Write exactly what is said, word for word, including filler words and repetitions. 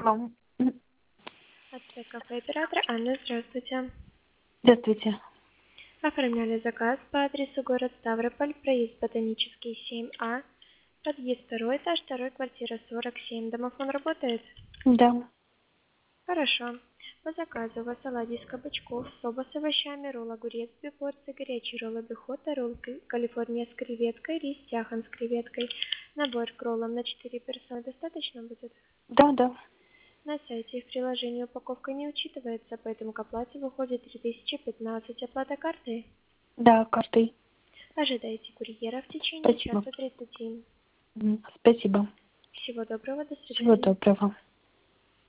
Алло. Отель кафе оператор Анна, здравствуйте. Здравствуйте. Оформляли заказ по адресу город Ставрополь, проезд Ботанический семь А, подъезд второй этаж, второй квартира сорок семь. Домофон работает? Да. Хорошо. По заказу у вас оладьи из кабачков, соба с овощами, ролл огурец, две порции, горячий ролл обихота, ролл Калифорния с креветкой, рис тяхан с креветкой. Набор к роллам на четыре персоны достаточно будет? Да, да. На сайте и в приложении упаковка не учитывается, поэтому к оплате выходит три тысячи пятнадцать. Оплата картой? Да, картой. Ожидайте курьера в течение Спасибо. часа тридцати. Мгм. Спасибо. Всего доброго, до Всего свидания. доброго.